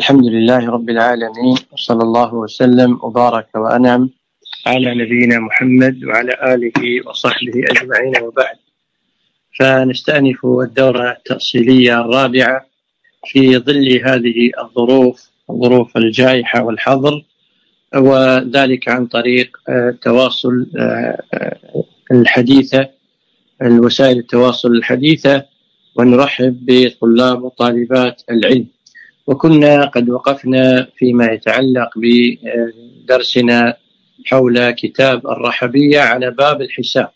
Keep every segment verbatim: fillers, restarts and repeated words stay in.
الحمد لله رب العالمين، وصلى الله وسلم وبارك وأنعم على نبينا محمد وعلى آله وصحبه أجمعين، وبعد. فنستأنف الدورة التأصيلية الرابعة في ظل هذه الظروف ظروف الجائحة والحظر، وذلك عن طريق التواصل الحديثة، الوسائل التواصل الحديثة، ونرحب بطلاب وطالبات العلم. وكنا قد وقفنا فيما يتعلق بدرسنا حول كتاب الرحبية على باب الحساب،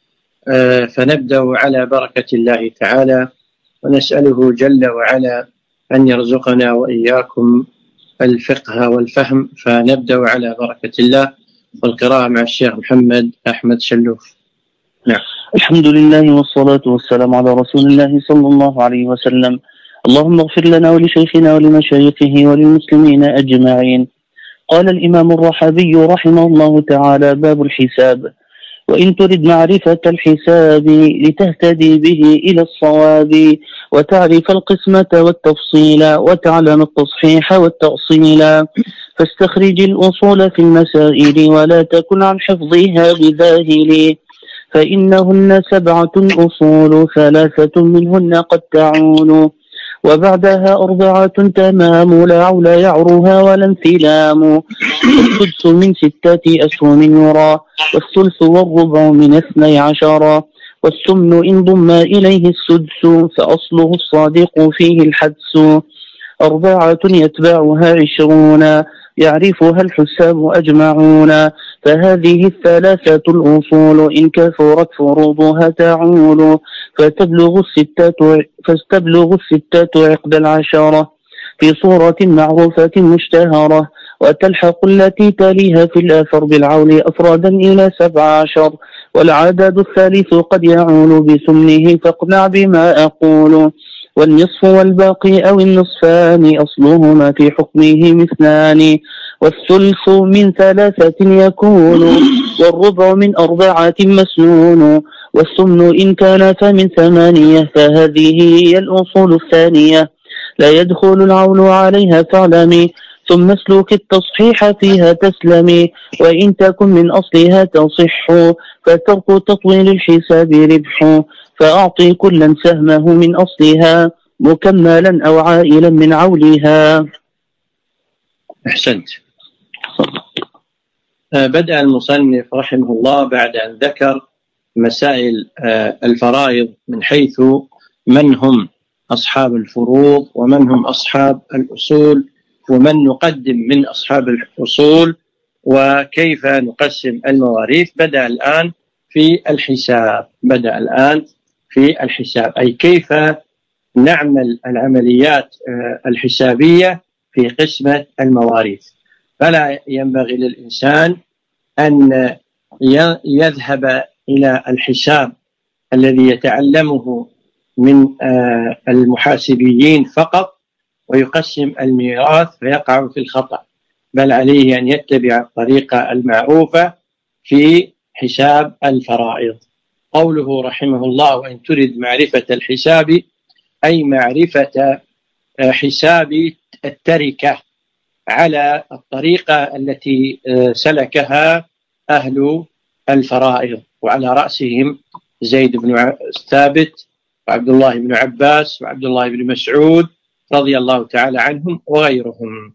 فنبدأ على بركة الله تعالى، ونسأله جل وعلا أن يرزقنا وإياكم الفقه والفهم. فنبدأ على بركة الله، والقراءة مع الشيخ محمد أحمد شلوف. نعم. الحمد لله والصلاة والسلام على رسول الله صلى الله عليه وسلم. اللهم اغفر لنا ولشيخنا ولمشايخه وللمسلمين أجمعين. قال الإمام الرحبي رحمه الله تعالى: باب الحساب. وإن ترد معرفة الحساب لتهتدي به إلى الصواب، وتعرف القسمة والتفصيل، وتعلم التصحيح والتأصيل، فاستخرج الأصول في المسائل، ولا تكن عن حفظها بذاهل، فإنهن سبعة أصول، ثلاثة منهن قد تعول، وبعدها أربعة تمام، لا عول يعرها ولا انثلام. والسدس من ستة أسهم يرى، والثلث والربع من اثني عشر، والثمن إن ضم إليه السدس، فأصله الصادق فيه الحدس. أربعة يتبعها عشرون، يعرفها الحساب أجمعون، فهذه الثلاثة الأصول، إن كثرت فروضها تعول، فتبلغ الستة فاستبلغ الستة عقد العشرة في صورة معروفة مشتهرة، وتلحق التي تليها في الآثر بالعول أفرادا إلى سبع عشر، والعدد الثالث قد يعول بثمنه، فاقنع بما أقول. والنصف والباقي أو النصفان أصلهما في حكمه مثنان، والثلث من ثلاثة يكون، والربع من أربعة مسنون، والثمن إن كان فمن ثمانية، فهذه هي الأصول الثانية، لا يدخل العول عليها فاعلمي، ثم اسلك التصحيح فيها تسلمي، وإن تكن من أصلها تصح، فترك تطويل الحساب ربح، فأعطي كلا سهمه من أصلها، مكملا أو عائلا من عولها. أحسنت. بدأ المصنف رحمه الله بعد أن ذكر مسائل الفرائض من حيث من هم أصحاب الفروض، ومن هم أصحاب الأصول، ومن نقدم من أصحاب الأصول، وكيف نقسم المواريث. بدأ الآن في الحساب بدأ الآن في الحساب أي كيف نعمل العمليات الحسابية في قسمة المواريث. فلا ينبغي للإنسان أن يذهب إلى الحساب الذي يتعلمه من المحاسبيين فقط ويقسم الميراث فيقع في الخطأ، بل عليه أن يتبع الطريقة المعروفة في حساب الفرائض. قوله رحمه الله: وإن تريد معرفة الحساب، أي معرفة حساب التركة على الطريقة التي سلكها أهل الفرائض، وعلى رأسهم زيد بن ثابت وعبد الله بن عباس وعبد الله بن مسعود رضي الله تعالى عنهم وغيرهم.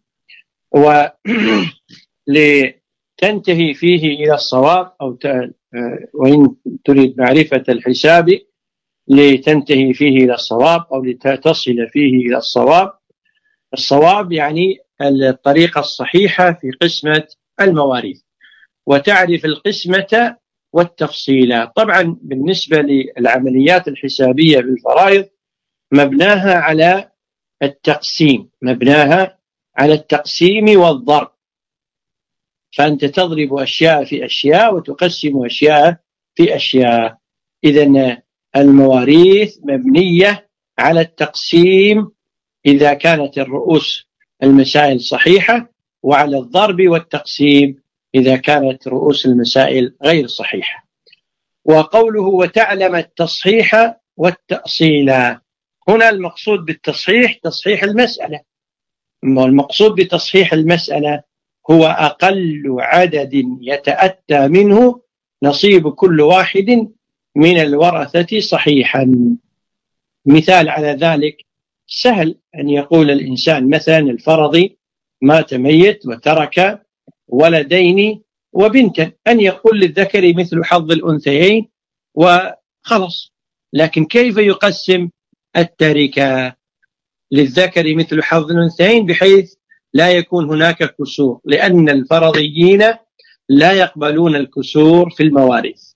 ولتنتهي فيه إلى الصواب، أو وإن تريد معرفة الحساب لتنتهي فيه إلى الصواب، أو لتصل فيه إلى الصواب. الصواب يعني الطريقة الصحيحة في قسمة المواريث، وتعرف القسمة والتفصيل. طبعا بالنسبة للعمليات الحسابية بالفرائض مبناها على التقسيم مبناها على التقسيم والضرب، فأنت تضرب أشياء في أشياء وتقسم أشياء في أشياء. إذن المواريث مبنية على التقسيم إذا كانت الرؤوس المسائل صحيحة، وعلى الضرب والتقسيم إذا كانت رؤوس المسائل غير صحيحة. وقوله: وتعلم التصحيح والتأصيل، هنا المقصود بالتصحيح تصحيح المسألة، المقصود بتصحيح المسألة هو أقل عدد يتأتى منه نصيب كل واحد من الورثة صحيحا. مثال على ذلك سهل أن يقول الإنسان مثلا الفرضي مات ميت وترك ولدين وبنتا، أن يقول للذكر مثل حظ الأنثيين وخلص. لكن كيف يقسم التركة؟ للذكر مثل حظ الأنثيين بحيث لا يكون هناك كسور، لأن الفرضيين لا يقبلون الكسور في المواريث.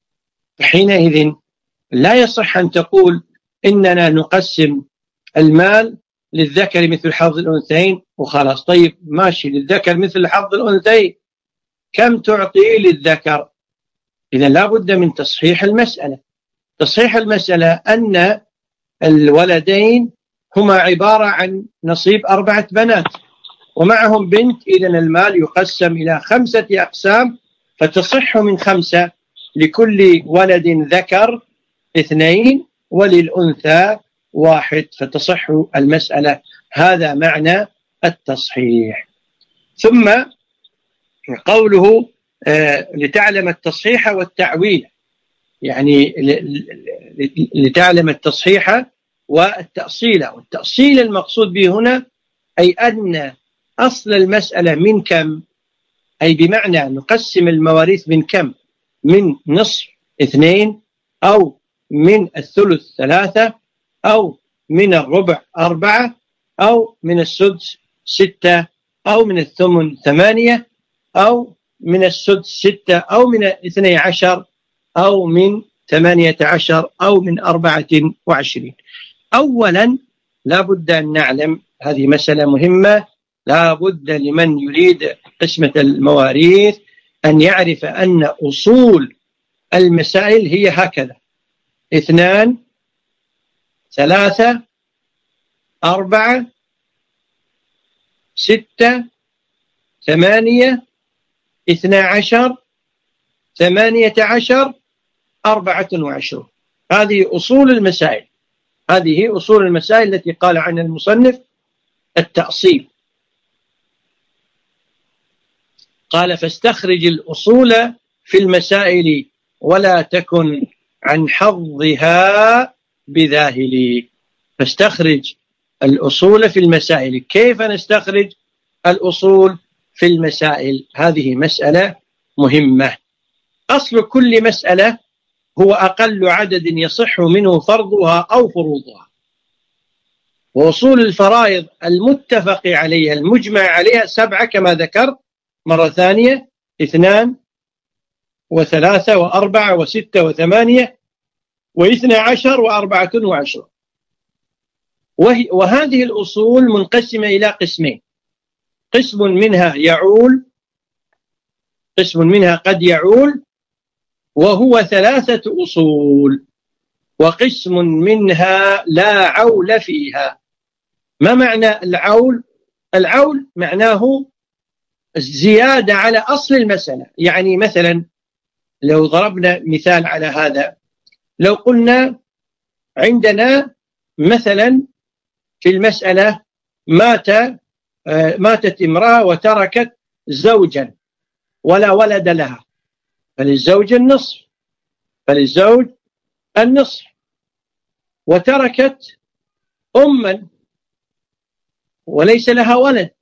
حينئذ لا يصح أن تقول إننا نقسم المال للذكر مثل حظ الأنثيين وخلاص. طيب ماشي، للذكر مثل حظ الأنثيين كم تعطي للذكر؟ إذا لا بد من تصحيح المسألة. تصحيح المسألة أن الولدين هما عبارة عن نصيب أربعة بنات ومعهم بنت، إذا المال يقسم إلى خمسة أقسام فتصح من خمسة، لكل ولد ذكر اثنين وللأنثى واحد، فتصح المسألة. هذا معنى التصحيح. ثم قوله آه لتعلم التصحيح والتعويل، يعني لتعلم التصحيح والتأصيل. والتأصيل المقصود به هنا أي أن أصل المسألة من كم، أي بمعنى نقسم المواريث من كم، من نصف اثنين، أو من الثلث ثلاثة، أو من الربع أربعة، أو من السدس ستة، أو من الثمن ثمانية، أو من السدس ستة، أو من اثني عشر، أو من ثمانية عشر، أو من أربعة وعشرين. أولا لا بد أن نعلم، هذه مسألة مهمة، لا بد لمن يريد قسمة المواريث أن يعرف أن أصول المسائل هي هكذا: اثنان، ثلاثة، أربعة، ستة، ثمانية، اثنى عشر، ثمانية عشر، أربعة وعشرون. هذه أصول المسائل، هذه أصول المسائل التي قال عنها المصنف التأصيل. قال: فاستخرج الأصول في المسائل ولا تكن عن حظها بذاهل. فاستخرج الأصول في المسائل. كيف نستخرج الأصول في المسائل؟ هذه مسألة مهمة. أصل كل مسألة هو أقل عدد يصح منه فرضها أو فروضها. وأصول الفرائض المتفق عليها المجمع عليها سبعة كما ذكرت مرة ثانية: اثنان وثلاثة وأربعة وستة وثمانية واثنى عشر وأربعة وعشرون. وهذه الأصول منقسمة إلى قسمين: قسم منها يعول، قسم منها قد يعول وهو ثلاثة أصول، وقسم منها لا عول فيها. ما معنى العول؟ العول معناه زيادة على أصل المسألة. يعني مثلا لو ضربنا مثال على هذا، لو قلنا عندنا مثلا في المسألة مات ماتت امرأة وتركت زوجا ولا ولد لها، فللزوج النصف، فللزوج النصف. وتركت أما وليس لها ولد،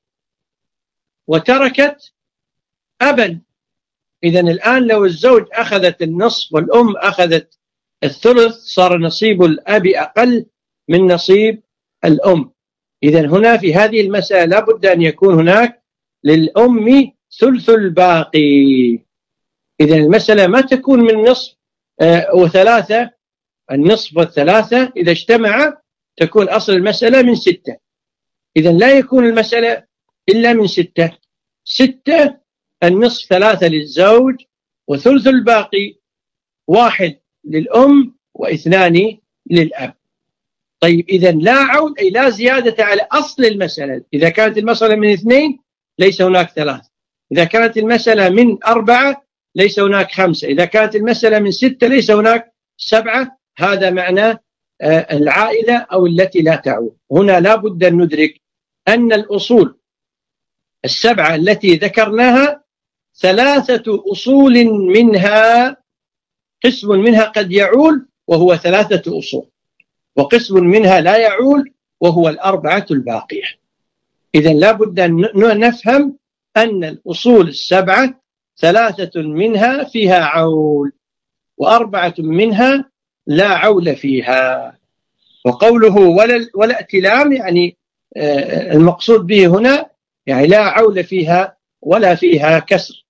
وتركت أبا. إذن الآن لو الزوج أخذت النصف والأم أخذت الثلث صار نصيب الأب أقل من نصيب الأم. إذن هنا في هذه المسألة لابد أن يكون هناك للأم ثلث الباقي. إذن المسألة ما تكون من نصف آه وثلاثة، النصف والثلاثة إذا اجتمع تكون أصل المسألة من ستة. إذن لا يكون المسألة إلا من ستة. ستة النصف ثلاثة للزوج وثلث الباقي واحد للأم واثنان للأب. طيب إذن لا عود أي لا زيادة على أصل المسألة. إذا كانت المسألة من اثنين ليس هناك ثلاث، إذا كانت المسألة من أربعة ليس هناك خمسة، إذا كانت المسألة من ستة ليس هناك سبعة. هذا معنى العائلة أو التي لا تعود. هنا لا بد أن ندرك أن الأصول السبعة التي ذكرناها ثلاثة أصول منها قسم منها قد يعول وهو ثلاثة أصول، وقسم منها لا يعول وهو الأربعة الباقية. إذن لا بد أن نفهم أن الأصول السبعة ثلاثة منها فيها عول وأربعة منها لا عول فيها. وقوله ولا, ولا ائتلام يعني المقصود به هنا يعني لا عول فيها ولا فيها كسر.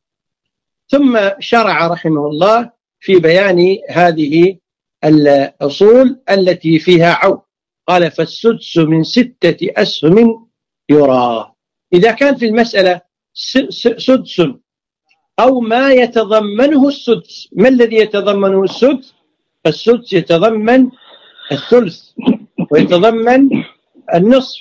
ثم شرع رحمه الله في بيان هذه الأصول التي فيها عول. قال فالسدس من ستة أسهم يرى. إذا كان في المسألة سدس أو ما يتضمنه السدس، ما الذي يتضمنه السدس؟ السدس يتضمن الثلث ويتضمن النصف.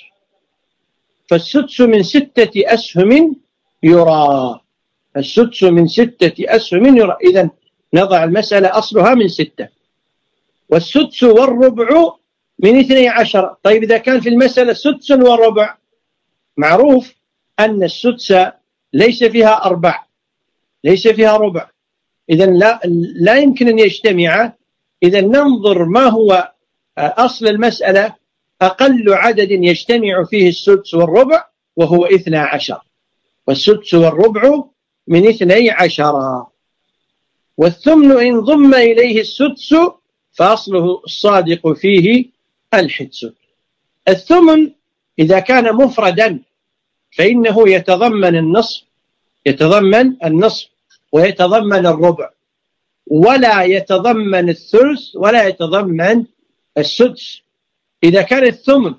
فالسدس من ستة أسهم يرى، السدس من ستة أسهم يرى. إذن نضع المسألة أصلها من ستة، والسدس والربع من اثني عشر. طيب إذا كان في المسألة سدس وربع، معروف أن السدس ليس فيها أربع، ليس فيها ربع، إذن لا, لا يمكن أن يجتمع. إذن ننظر ما هو أصل المسألة، أقل عدد يجتمع فيه السدس والربع وهو اثنى عشر، والسدس والربع من اثني عشر. والثمن إن ضم إليه السدس فأصله الصادق فيه الحدس. الثمن إذا كان مفردا فإنه يتضمن النصف، يتضمن النصف ويتضمن الربع، ولا يتضمن الثلث ولا يتضمن السدس. إذا كان الثمن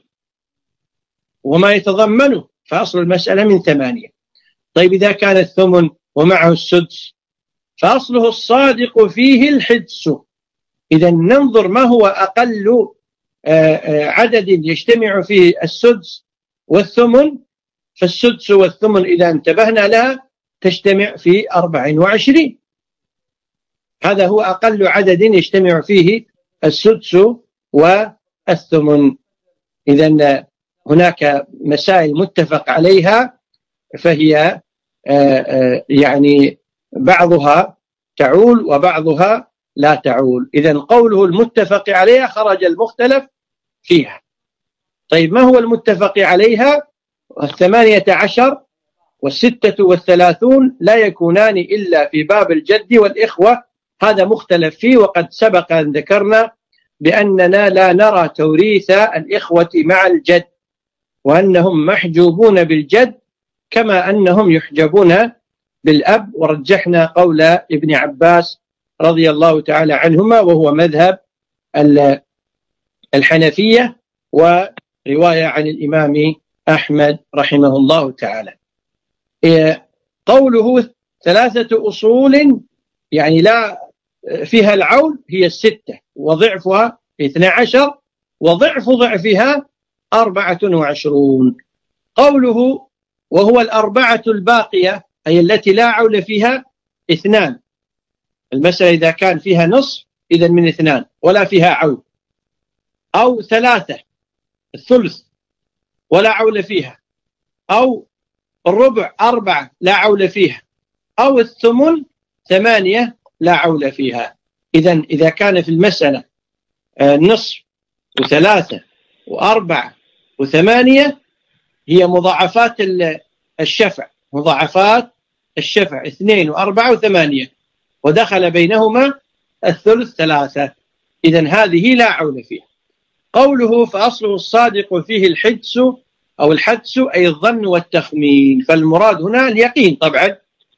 وما يتضمنه فأصل المسألة من ثمانية. طيب إذا كان الثمن ومعه السدس فأصله الصادق فيه الحدس. إذا ننظر ما هو أقل عدد يجتمع فيه السدس والثمن، فالسدس والثمن إذا انتبهنا لها تجتمع في أربع وعشرين. هذا هو أقل عدد يجتمع فيه السدس والثمن. إذن هناك مسائل متفق عليها فهي يعني بعضها تعول وبعضها لا تعول. إذن قوله المتفق عليها خرج المختلف فيها. طيب ما هو المتفق عليها؟ الثمانية عشر والستة والثلاثون لا يكونان إلا في باب الجد والإخوة، هذا مختلف فيه. وقد سبق أن ذكرنا بأننا لا نرى توريث الإخوة مع الجد، وأنهم محجوبون بالجد كما أنهم يحجبون بالأب. ورجحنا قول ابن عباس رضي الله تعالى عنهما وهو مذهب الحنفية ورواية عن الإمام أحمد رحمه الله تعالى. قوله ثلاثة أصول يعني لا فيها العول هي الستة وضعفها اثنى عشر وضعف ضعفها أربعة وعشرون. قوله وهو الأربعة الباقية أي التي لا عول فيها اثنان. المسألة إذا كان فيها نصف إذن من اثنان ولا فيها عول، أو ثلاثة الثلث ولا عول فيها، أو الربع أربعة لا عول فيها، أو الثمن ثمانية لا عول فيها. إذن إذا كان في المسألة نصف وثلاثة وأربعة وثمانية هي مضاعفات الشفع، مضاعفات الشفع اثنين وأربعة وثمانية، ودخل بينهما الثلث ثلاثة. إذن هذه لا عول فيها. قوله فأصله الصادق فيه الحدس أو الحدس أي الظن والتخمين، فالمراد هنا اليقين طبعا.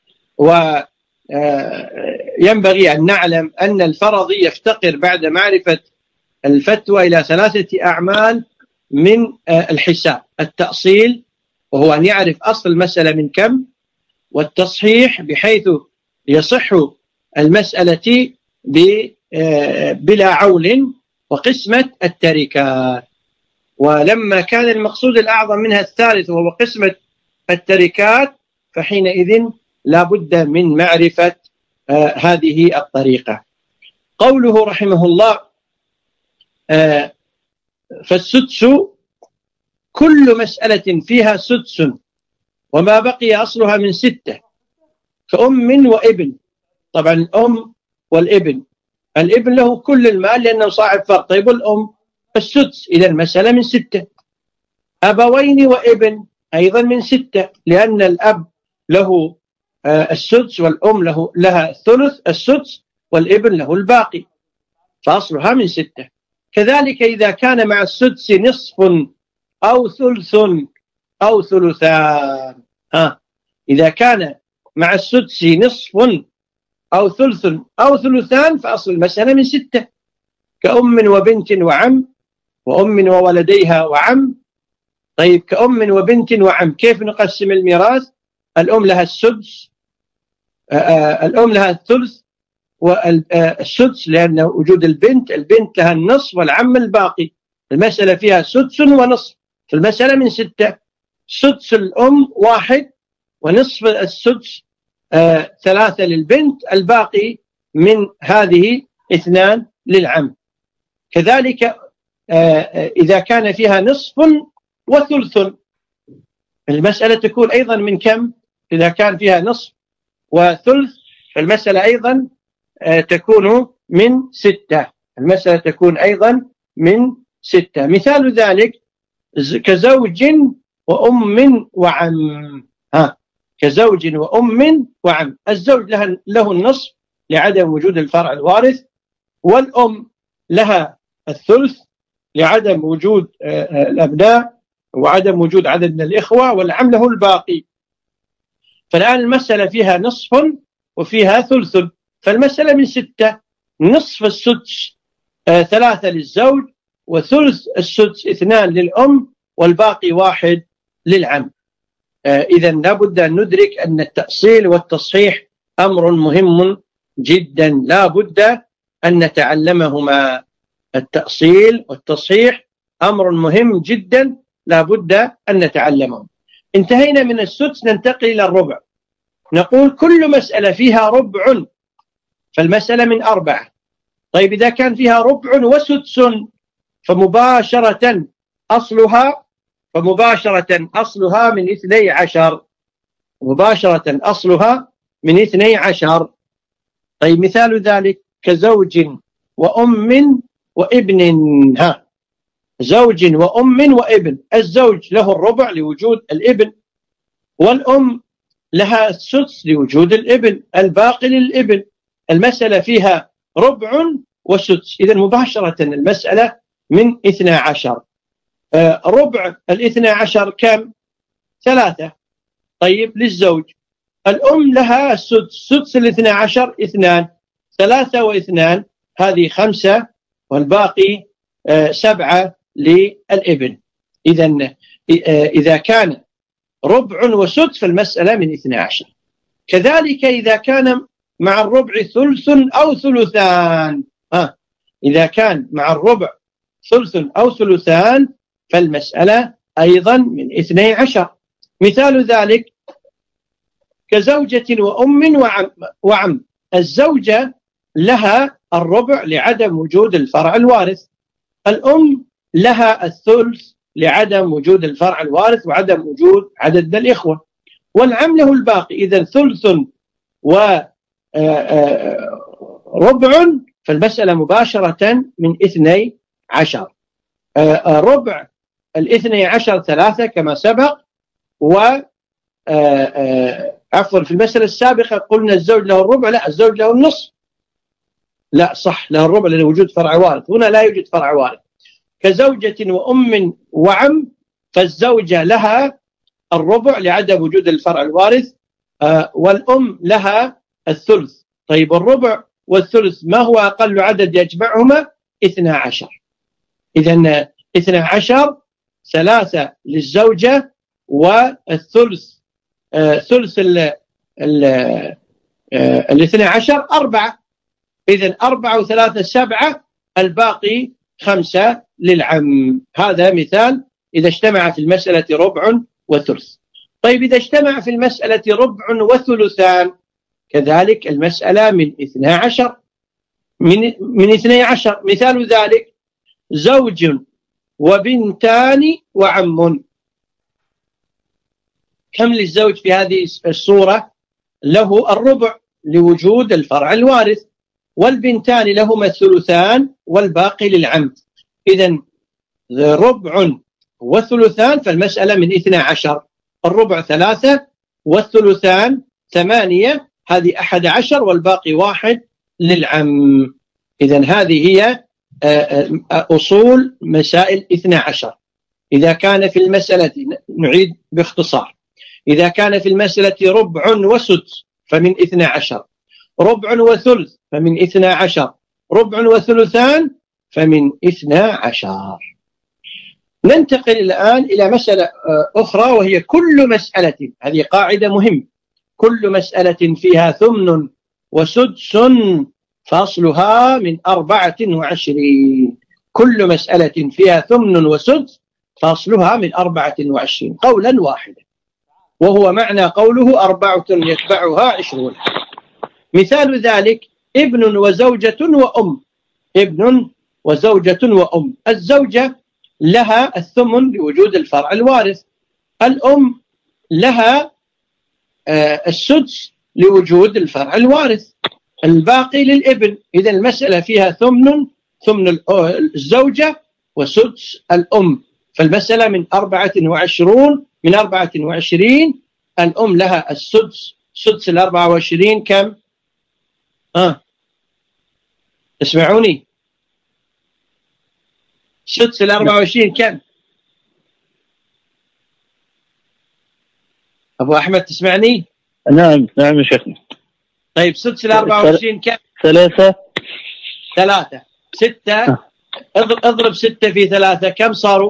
وينبغي أن نعلم أن الفرضي يفتقر بعد معرفة الفتوى إلى ثلاثة أعمال من الحساب: التأصيل وهو أن يعرف أصل المسألة من كم، والتصحيح بحيث يصح المسألة بلا عول، وقسمة التركات. ولما كان المقصود الأعظم منها الثالث وهو قسمة التركات فحينئذ لا بد من معرفة آه هذه الطريقة. قوله رحمه الله آه فالسدس كل مسألة فيها سدس وما بقي أصلها من ستة كأم وابن. طبعا الأم والابن، الابن له كل المال لأنه صاحب فرق. طيب الأم السدس، إذا المسألة من ستة. أبوين وابن أيضا من ستة، لأن الأب له السدس والأم له لها الثلث السدس والابن له الباقي، فأصلها من ستة. كذلك إذا كان مع السدس نصف أو ثلث أو ثلثان، ها إذا كان مع السدس نصف أو ثلث أو ثلثان فأصل المسألة من ستة، كأم وبنت وعم وأم وولديها وعم. طيب كأم وبنت وعم كيف نقسم الميراث؟ الأم لها السدس، الأم لها الثلث والسدس لأن وجود البنت، البنت لها النصف والعم الباقي. المسألة فيها سدس ونصف، فالمسألة من ستة. سدس الأم واحد ونصف السدس آه ثلاثة للبنت، الباقي من هذه اثنان للعم. كذلك آه إذا كان فيها نصف وثلث المسألة تكون أيضا من كم؟ إذا كان فيها نصف وثلث فالمسألة أيضا آه تكون من ستة، المسألة تكون أيضا من ستة. مثال ذلك كزوج وأم وعم، ها كزوج وأم وعم. الزوج له, له النصف لعدم وجود الفرع الوارث، والأم لها الثلث لعدم وجود الأبناء وعدم وجود عدد من الإخوة، والعم له الباقي. فالآن المسألة فيها نصف وفيها ثلث، فالمسألة من ستة. نصف السدس آه ثلاثة للزوج، وثلث السدس اثنان للأم، والباقي واحد للعم. آه إذا لابد أن ندرك أن التأصيل والتصحيح أمر مهم جدا، لابد أن نتعلمهما. التأصيل والتصحيح أمر مهم جدا، لابد أن نتعلمه. انتهينا من السدس، ننتقل إلى الربع. نقول كل مسألة فيها ربع فالمسألة من أربعة. طيب إذا كان فيها ربع وسدس فمباشرة أصلها فمباشرة أصلها من اثني عشر، مباشرة أصلها من اثني عشر. طيب مثال ذلك كزوج وأم وابن، ها زوج وأم وابن. الزوج له الربع لوجود الابن، والأم لها السدس لوجود الابن، الباقي للابن. المسألة فيها ربع وسدس، إذا مباشرة المسألة من اثني عشر. آه ربع الاثني عشر كم؟ ثلاثة. طيب للزوج الأم لها السدس، سدس الاثني عشر اثنان، ثلاثة واثنان هذه خمسة، والباقي آه سبعة للابن. إذا آه إذا كان ربع وسدس فالمسألة من اثني عشر. كذلك إذا كان مع الربع ثلث أو ثلثان، آه إذا كان مع الربع ثلث أو ثلثان فالمسألة أيضا من اثني عشر. مثال ذلك كزوجة وأم وعم, وعم. الزوجة لها الربع لعدم وجود الفرع الوارث، الأم لها الثلث لعدم وجود الفرع الوارث وعدم وجود عدد من الإخوة، والعم له الباقي. إذا ثلث وربع فالمسألة مباشرة من اثني عشر. ربع الاثني عشر ثلاثة كما سبق، و عفوا في المسألة السابقة قلنا الزوج له الربع، لا الزوج له النصف، لا صح له الربع لأن وجود فرع وارث، هنا لا يوجد فرع وارث. كزوجة وأم وعم فالزوجة لها الربع لعدم وجود الفرع الوارث، والأم لها الثلث. طيب الربع والثلث ما هو أقل عدد يجمعهما؟ اثني عشر. إذن اثني عشر ثلاثة للزوجة، والثلث آه ثلث ال ال آه الاثني عشر أربعة. إذن أربعة وثلاثة سبعة، الباقي خمسة للعم. هذا مثال إذا اجتمع في المسألة ربع وثلث. طيب إذا اجتمع في المسألة ربع وثلثان كذلك المسألة من اثني عشر من من اثني عشر. مثال ذلك زوج وبنتان وعم. كم للزوج في هذه الصورة؟ له الربع لوجود الفرع الوارث، والبنتان لهما الثلثان والباقي للعم. إذن ربع وثلثان، فالمسألة من اثنى عشر. الربع ثلاثة والثلثان ثمانية، هذه أحد عشر والباقي واحد للعم. إذن هذه هي أصول مسائل اثنى عشر. إذا كان في المسألة، نعيد باختصار، إذا كان في المسألة ربع وسدس فمن اثنى عشر، ربع وثلث فمن اثنى عشر، ربع وثلثان فمن اثنى عشر. ننتقل الآن إلى مسألة أخرى، وهي كل مسألة، هذه قاعدة مهمة، كل مسألة فيها ثمن وسدس فأصلها من أربعة وعشرين. كل مسألة فيها ثمن وسدس فأصلها من أربعة وعشرين، قولا واحدا، وهو معنى قوله أربعة يتبعها عشرون. مثال ذلك ابن وزوجة وأم. ابن وزوجة وأم. الزوجة لها الثمن لوجود الفرع الوارث، الأم لها السدس لوجود الفرع الوارث، الباقي للابن. إذا المسألة فيها ثمن ثمن الزوجة وسدس الأم، فالمسألة من أربعة وعشرون من أربعة وعشرين. الأم لها السدس، سدس الأربعة وعشرين كم؟ آه. اسمعوني، سدس الأربعة وعشرين كم؟ أبو أحمد تسمعني؟ نعم نعم يا شيخنا. طيب سدس الأربعة وعشرين كم؟ ثلاثة. ثلاثة. ستة. اضرب ستة في ثلاثة كم صاروا؟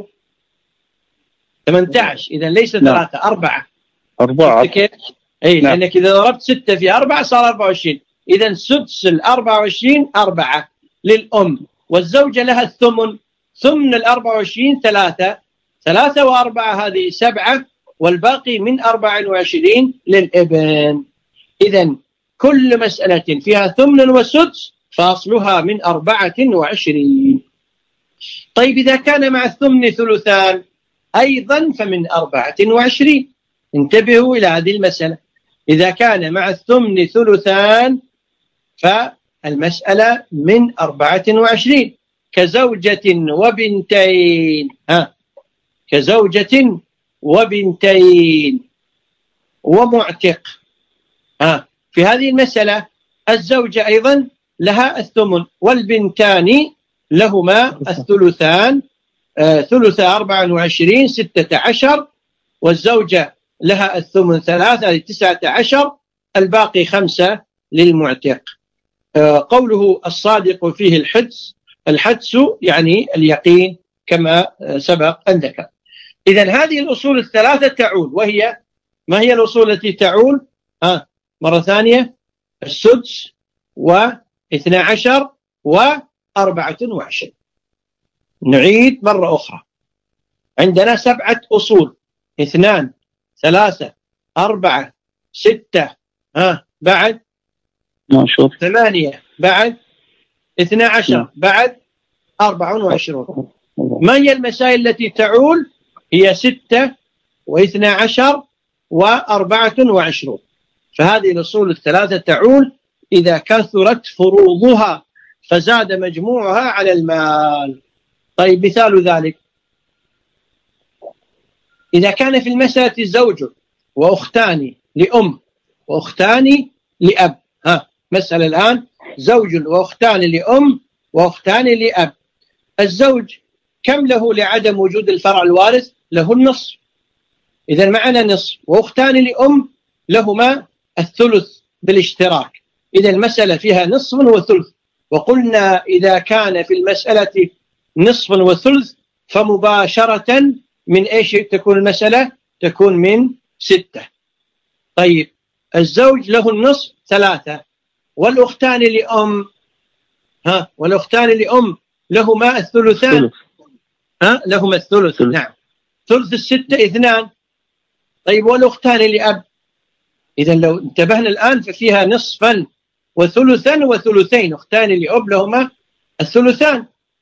ثمانية عشر. إذا ليس ثلاثة، أربعة. أربعة. كيف؟ أي نعم. لأنك إذا ضربت ستة في أربعة صار أربعة وعشرين. إذا سدس الأربعة وعشرين أربعة للأم، والزوجة لها الثمن. ثمن الأربعة وعشرين ثلاثة، ثلاثة وأربعة هذه سبعة، والباقي من أربعة وعشرين للابن. إذا كل مسألة فيها ثمن وسدس فاصلها من أربعة وعشرين. طيب إذا كان مع الثمن ثلثان أيضا فمن أربعة وعشرين. انتبهوا إلى هذه المسألة، إذا كان مع الثمن ثلثان فالمسألة من أربعة وعشرين. كزوجة وبنتين. ها، كزوجة وبنتين ومعتق. ها، في هذه المسألة الزوجة أيضا لها الثمن، والبنتان لهما الثلثان. آه ثلث أربعة وعشرين ستة عشر، والزوجة لها الثمن ثلاثة تسعة عشر، الباقي خمسة للمعتق. آه قوله الصادق فيه الحدس، الحدس يعني اليقين كما سبق أن ذكر. إذن هذه الأصول الثلاثة تعول، وهي ما هي الأصول التي تعول؟ آه مرة ثانية، السدس واثنى عشر وأربعة وعشرين. نعيد مرة أخرى، عندنا سبعة أصول، اثنان ثلاثة أربعة ستة، ها بعد ثمانية، بعد اثنى عشر، بعد أربعة وعشرون. ما هي المسائل التي تعول؟ هي ستة واثنى عشر وأربعة وعشرون. فهذه الأصول الثلاثة تعول إذا كثرت فروضها فزاد مجموعها على المال. طيب مثال ذلك، إذا كان في المسألة زوج وأختان لأم وأختان لأب. ها، مسألة الآن زوج وأختان لأم وأختان لأب. الزوج كم له لعدم وجود الفرع الوارث؟ له النصف، إذا معنا نصف، وأختان لأم لهما الثلث بالاشتراك. إذا المسألة فيها نصف وثلث، وقلنا إذا كان في المسألة نصف وثلث فمباشرة من إيش تكون المسألة؟ تكون من ستة. طيب الزوج له النصف ثلاثة، والأختان لأم، ها والأختان لأم لهما الثلثان، ها لهما الثلث. نعم، ثلث الستة اثنان. طيب والأختان لأب، إذا لو انتبهنا الآن ففيها نصفا وثلثا وثلثين. أختان لأب لهما الثلثان،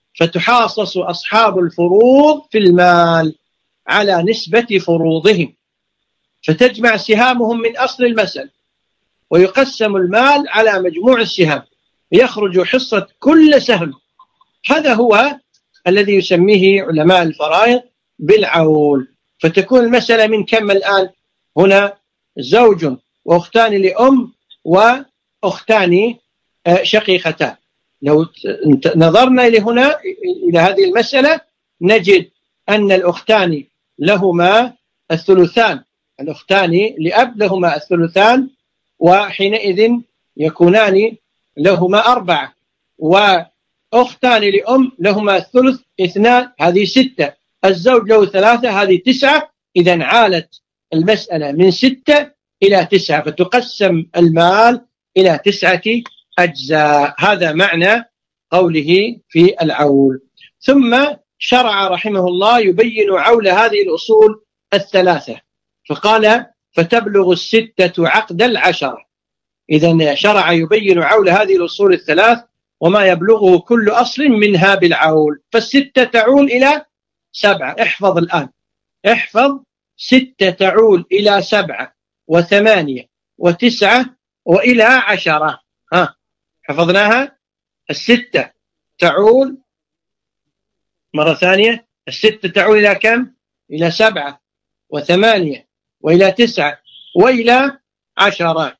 فتحاصص أصحاب الفروض في المال على نسبة فروضهم، فتجمع سهامهم من أصل المسألة، ويقسم المال على مجموع السهام، يخرج حصة كل سهم. هذا هو الذي يسميه علماء الفرائض بالعول. فتكون المسألة من كم الآن؟ هنا زوج وأختان لأم وأختان شقيقتان. لو نظرنا إلى هنا إلى هذه المسألة نجد أن الأختان لهما الثلثان، الأختان لأب لهما الثلثان، وحينئذ يكونان لهما أربعة، وأختان لأم لهما الثلث اثنان، هذه ستة. الزوج له ثلاثة، هذه تسعة. إذن عالت المسألة من ستة إلى تسعة، فتقسم المال إلى تسعة أجزاء. هذا معنى قوله في العول. ثم شرع رحمه الله يبين عول هذه الأصول الثلاثة، فقال فتبلغ الستة عقد العشرة. إذن شرع يبين عول هذه الأصول الثلاث وما يبلغه كل أصل منها بالعول. فالستة تعول إلى سبعة. احفظ الآن، احفظ. ستة تعول إلى سبعة وثمانية وتسعة وإلى عشرة. ها حفظناها. الستة تعول مرة ثانية، الستة تعول إلى كم؟ إلى سبعة وثمانية وإلى تسعة وإلى عشرة،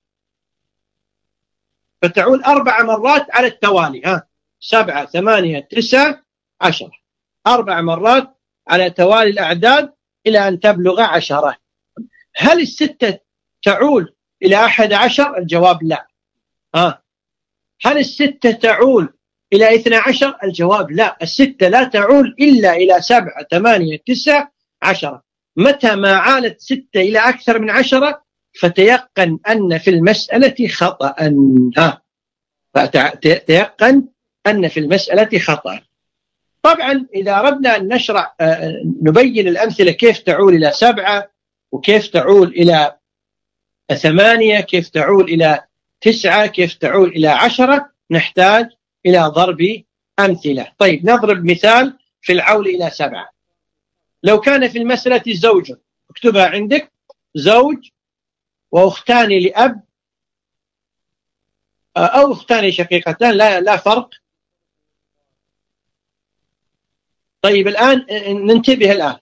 فتعول أربع مرات على التوالي. ها سبعة ثمانية تسعة عشرة، أربع مرات على توالي الأعداد إلى أن تبلغ عشرة. هل الستة تعول إلى أحد عشر؟ الجواب لا. ها هل الستة تعول إلى اثنى عشر؟ الجواب لا. الستة لا تعول إلا إلى سبعة ثمانية تسعة عشرة. متى ما عالت ستة إلى أكثر من عشرة فتيقن أن في المسألة خطأ. ها فتيقن أن في المسألة خطأ. طبعا إذا أردنا أن نشرع نبين الأمثلة كيف تعول إلى سبعة وكيف تعول إلى ثمانية، كيف تعول إلى تسعة، كيف تعول إلى عشرة، نحتاج إلى ضرب أمثلة. طيب نضرب مثال في العول إلى سبعة. لو كان في المسألة زوج، اكتبها عندك، زوج وأختان لأب أو أختان شقيقتان، لا, لا فرق. طيب الآن ننتبه الآن،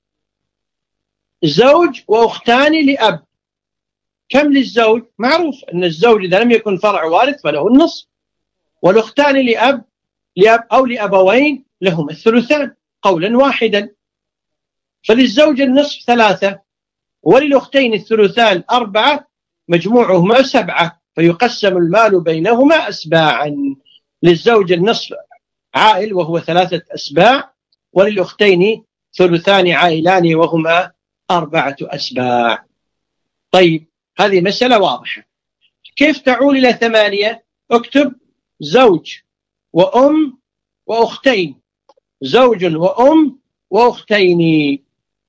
زوج وأختان لأب، كم للزوج؟ معروف أن الزوج إذا لم يكن فرع وارث فله النصف، والأختان لأب لأب أو لأبوين لهم الثلثان قولا واحدا. فللزوج النصف ثلاثة، وللأختين الثلثان أربعة، مجموعهما سبعة، فيقسم المال بينهما أسباعا. للزوج النصف عائل وهو ثلاثة أسباع، وللأختين ثلثان عائلان وهما أربعة أسباع. طيب هذه مسألة واضحة. كيف تعول إلى ثمانية؟ اكتب زوج وأم وأختين، زوج وأم وأختين.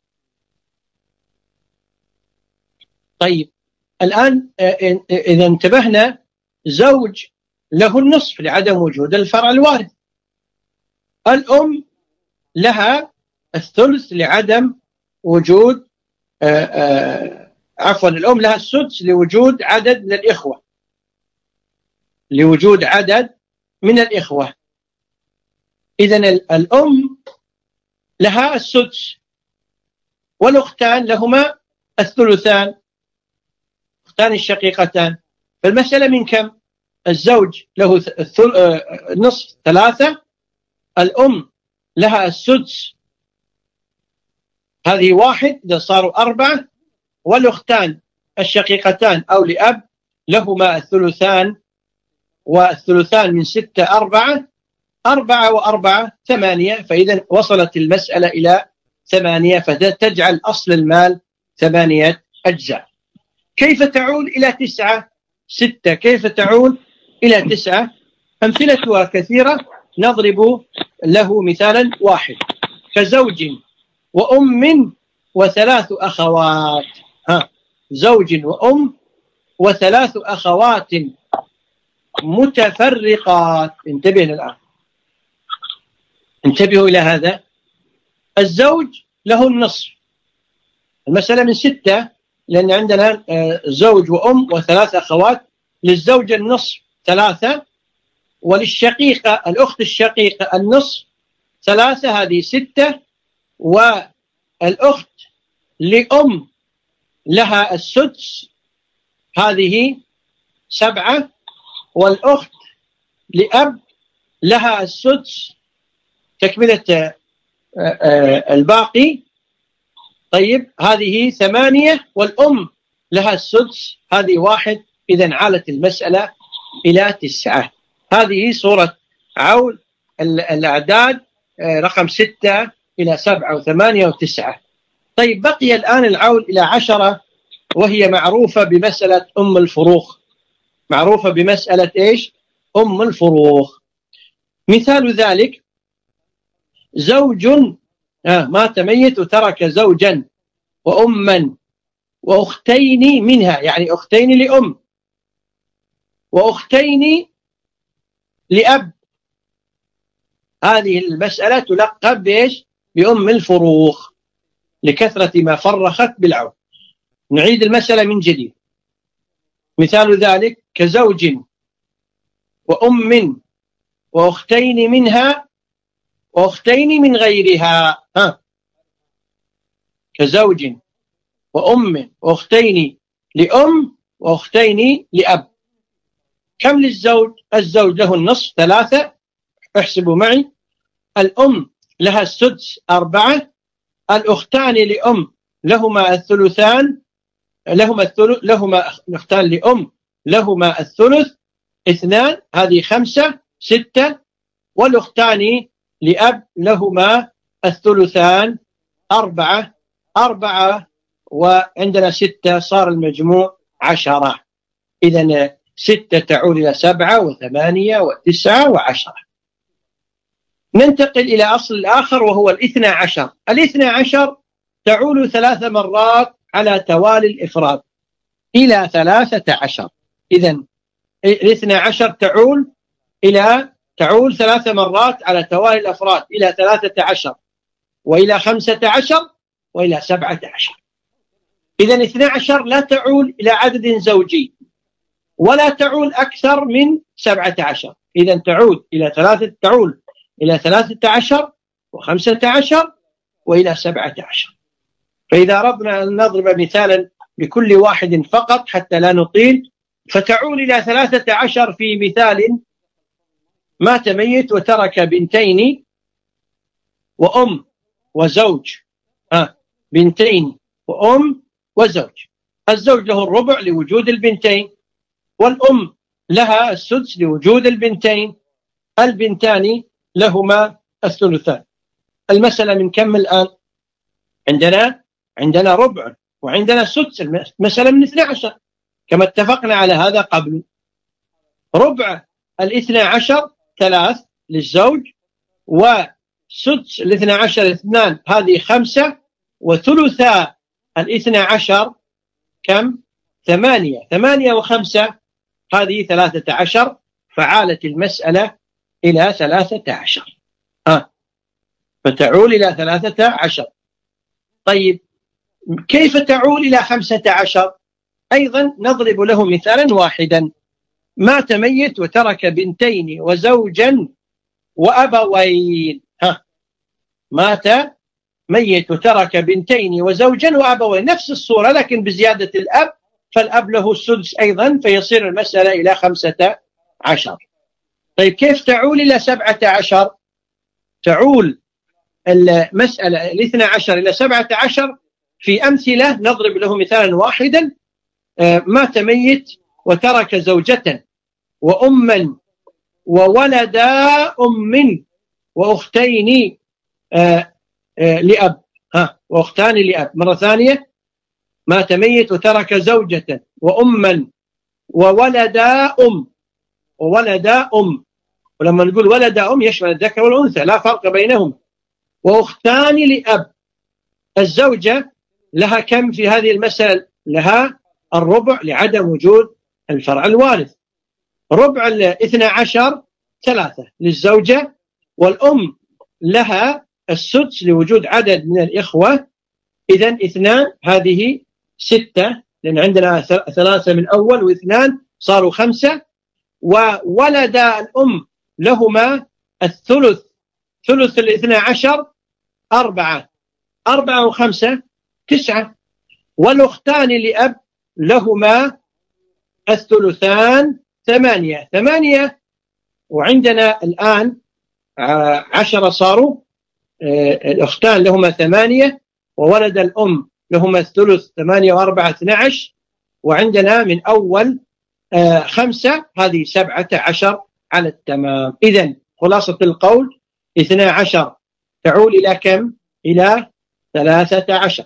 طيب الآن إذا انتبهنا، زوج له النصف لعدم وجود الفرع الوارث، الأم لها الثلث لعدم وجود آآ آآ عفوا الأم لها السدس لوجود عدد من الإخوة، لوجود عدد من الإخوة. إذن الأم لها السدس، والأختان لهما الثلثان، أختان الشقيقتان. فالمسألة من كم؟ الزوج له نصف ثلاثة، الأم لها السدس هذه واحد، إذا صاروا أربعة، والأختان الشقيقتان أو لأب لهما الثلثان، والثلثان من ستة أربعة، أربعة وأربعة ثمانية، فإذا وصلت المسألة إلى ثمانية، فتجعل أصل المال ثمانية أجزاء. كيف تعول إلى تسعة؟ ستة كيف تعول إلى تسعة؟ أمثلتها كثيرة، نضرب له مثالا واحد، كزوج وأم وثلاث أخوات. ها زوج وأم وثلاث أخوات متفرقات. انتبه الآن، انتبهوا إلى هذا. الزوج له النصف، المسألة من ستة لأن عندنا زوج وأم وثلاث أخوات، للزوج النصف ثلاثة، وللشقيقة الأخت الشقيقة النصف ثلاثة، هذه ستة، والأخت لأم لها السدس هذه سبعة، والأخت لأب لها السدس تكملة الباقي. طيب هذه ثمانية، والأم لها السدس هذه واحد. إذن عالت المسألة إلى تسعة. هذه صورة عول الأعداد رقم ستة إلى سبعة وثمانية وتسعة. طيب بقي الآن العول إلى عشرة، وهي معروفة بمسألة أم الفروخ. معروفة بمسألة إيش؟ أم الفروخ. مثال ذلك زوج مات ميت وترك زوجا وأما وأختين منها، يعني أختين لأم وأختين لأب. هذه المسألة تلقب بإيش؟ بأم الفروخ لكثرة ما فرخت بالعون. نعيد المسألة من جديد. مثال ذلك كزوج وأم وأختين منها وأختين من غيرها. ها كزوج وأم وأختين لأم وأختين لأب. كم للزوج؟ الزوج له النصف ثلاثة، احسبوا معي. الأم لها السدس أربعة، الأختان لأم لهما الثلثان، لهما الثلث، لهما الأختان لأم لهما الثلث اثنان، هذه خمسة ستة، والأختان لأب لهما الثلثان أربعة أربعة، وعندنا ستة، صار المجموع عشرة. إذن ستة تعود إلى سبعة وثمانية وتسعة وعشرة. ننتقل إلى أصل آخر وهو الاثنى عشر. الاثنى عشر تعول ثلاث مرات على توالي الإفراد إلى ثلاثة عشر. إذن الاثنى عشر تعول إلى تعول ثلاث مرات على توالي الأفراد إلى ثلاثة عشر وإلى خمسة عشر وإلى سبعة عشر. إذن اثنى عشر لا تعول إلى عدد زوجي ولا تعول أكثر من سبعة عشر. إذن تعود إلى ثلاثة تعول إلى ثلاثة عشر وخمسة عشر وإلى سبعة عشر. فإذا أردنا أن نضرب مثالا بكل واحد فقط حتى لا نطيل، فتعول إلى ثلاثة عشر في مثال مات ميت وترك بنتين وأم وزوج. آه بنتين وأم وزوج. الزوج له الربع لوجود البنتين، والأم لها السدس لوجود البنتين، البنتان لهما الثلثان. المسألة من كم الآن؟ عندنا عندنا ربع وعندنا سدس. المسألة من اثنى عشر كما اتفقنا على هذا قبل. ربع الاثنى عشر ثلاث للزوج، وسدس الاثنى عشر اثنان، هذه خمسة، وثلثا الاثنى عشر كم؟ ثمانية. ثمانية وخمسة هذه ثلاثة عشر. فعالت المسألة إلى ثلاثة عشر. آه. فتعول إلى ثلاثة عشر. طيب كيف تعول إلى خمسة عشر؟ أيضا نضرب له مثالا واحدا. مات ميت وترك بنتين وزوجا وأبوين. ها مات ميت وترك بنتين وزوجا وأبوين، نفس الصورة لكن بزيادة الأب، فالأب له السدس أيضا، فيصير المسألة إلى خمسة عشر. طيب كيف تعول إلى سبعة عشر؟ تعول المسألة الاثنى عشر إلى سبعة عشر في أمثلة. نضرب له مثالا واحدا. مات ميت وترك زوجة وأما وولدا أم وأختين لأب. ها وأختان لأب. مرة ثانية، مات ميت وترك زوجة وأما وولدا أم وولدا أم. ولما نقول ولدا أم يشمل الذكر والأنثى، لا فرق بينهم. وأختان لأب. الزوجة لها كم في هذه المسألة؟ لها الربع لعدم وجود الفرع الوارث. ربع الاثنى عشر ثلاثة للزوجة، والأم لها السدس لوجود عدد من الإخوة. إذن اثنان، هذه ستة، لأن عندنا ثلاثة من الأول واثنان صاروا خمسة. وولد الأم لهما الثلث، ثلث الاثنى عشر أربعة، أربعة وخمسة تسعة. والأختان لأب لهما الثلثان ثمانية، ثمانية. وعندنا الآن عشرة صاروا، الأختان لهما ثمانية، وولد الأم لهما الثلث، ثمانية وأربعة اثنى عشر. وعندنا من أول خمسة، هذه سبعة عشر على التمام. إذن خلاصة القول اثنى عشر تعول إلى كم؟ إلى ثلاثة عشر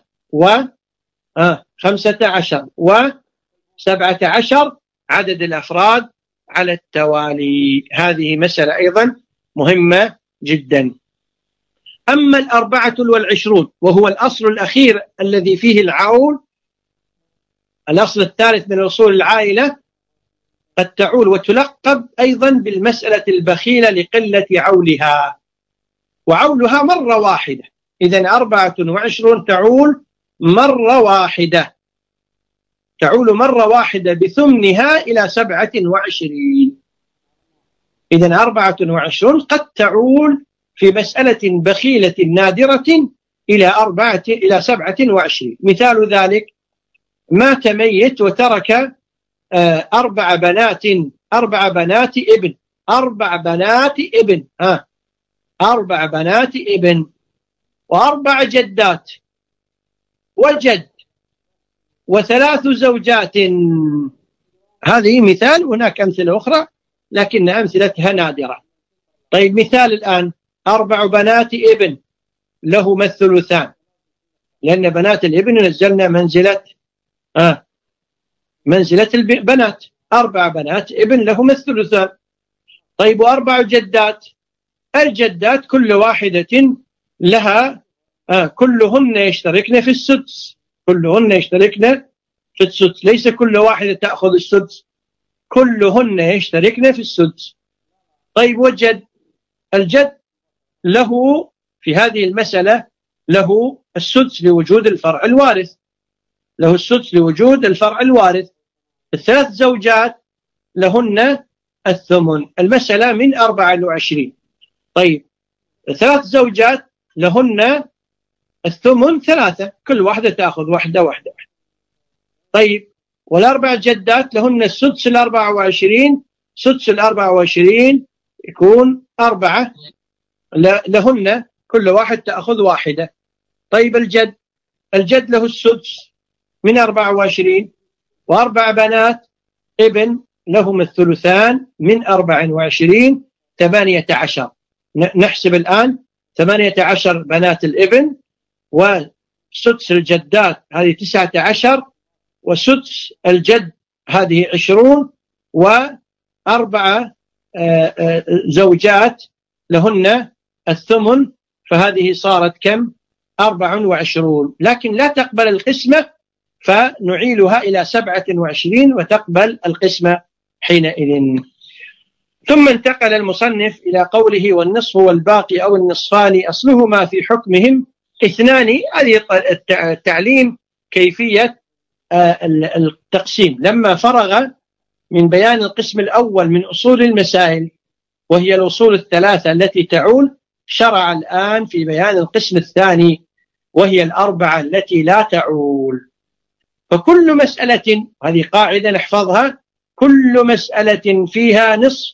وخمسة عشر وسبعة عشر عدد الأفراد على التوالي. هذه مسألة أيضا مهمة جدا. أما الأربعة والعشرون وهو الأصل الأخير الذي فيه العول، الأصل الثالث من أصول العائلة، قد تعول وتلقب أيضا بالمسألة البخيلة لقلة عولها، وعولها مرة واحدة. إذن أربعة وعشرون تعول مرة واحدة، تعول مرة واحدة بثمنها إلى سبعة وعشرين. إذن أربعة وعشرون قد تعول في مسألة بخيلة نادرة إلى أربعة إلى سبعة وعشرين. مثال ذلك: مات ميت وترك أربع بنات، أربع بنات ابن، أربع بنات ابن، ها أربع بنات ابن، وأربع جدات، وجد، وثلاث زوجات. هذه مثال، هناك أمثلة أخرى لكن أمثلتها نادرة. طيب مثال الآن: أربع بنات ابن لهما الثلثان، لأن بنات الابن نزلنا منزلة آه منزلة البنات، أربع بنات ابن لهما الثلثان. طيب وأربع جدات، الجدات كل واحدة لها آه كلهن يشتركن في السدس، كلهن يشتركن في السدس، ليس كل واحدة تأخذ السدس، كلهن يشتركن في السدس. طيب وجد، الجد له في هذه المسألة له السدس لوجود الفرع الوارث، له السدس لوجود الفرع الوارث. الثلاث زوجات لهن الثمن، المسألة من أربعة وعشرين. طيب ثلاث زوجات لهن الثمن ثلاثة، كل واحدة تأخذ واحدة واحدة. طيب والأربع جدات لهن السدس الأربعة وعشرين، سدس الأربعة وعشرين يكون أربعة، لهن كل واحد تأخذ واحدة. طيب الجد، الجد له السدس من أربعة وعشرين، وأربع بنات ابن لهم الثلثان من أربعة وعشرين، ثمانية عشر. نحسب الآن ثمانية عشر بنات الابن، وسدس الجدات هذه تسعة عشر، وسدس الجد هذه عشرون، وأربعة زوجات لهن الثمن، فهذه صارت كم؟ أربع وعشرون. لكن لا تقبل القسمة، فنعيلها إلى سبعة وعشرين وتقبل القسمة حينئذ. ثم انتقل المصنف إلى قوله: والنصف والباقي أو النصفان أصلهما في حكمهم اثنان. هذه التعليم كيفية التقسيم. لما فرغ من بيان القسم الأول من أصول المسائل وهي الأصول الثلاثة التي تعول، شرع الآن في بيان القسم الثاني وهي الأربعة التي لا تعول. فكل مسألة، هذه قاعدة نحفظها، كل مسألة فيها نصف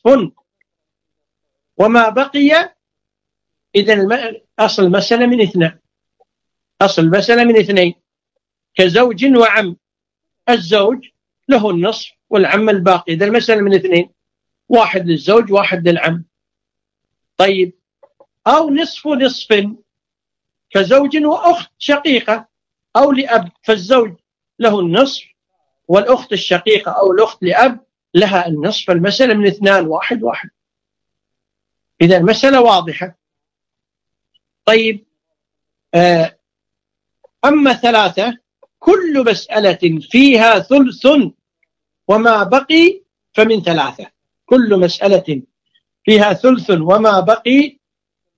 وما بقي، إذن أصل المسألة من اثنين، أصل المسألة من اثنين، كزوج وعم، الزوج له النصف والعم الباقي، إذا المسألة من اثنين، واحد للزوج واحد للعم. طيب أو نصف نصف، كزوج وأخت شقيقة، أو لأب، فالزوج له النصف والأخت الشقيقة أو الأخت لأب لها النصف، المسألة من اثنان، واحد واحد. إذا المسألة واضحة. طيب آه أما ثلاثة، كل مسألة فيها ثلث وما بقي فمن ثلاثة، كل مسألة فيها ثلث وما بقي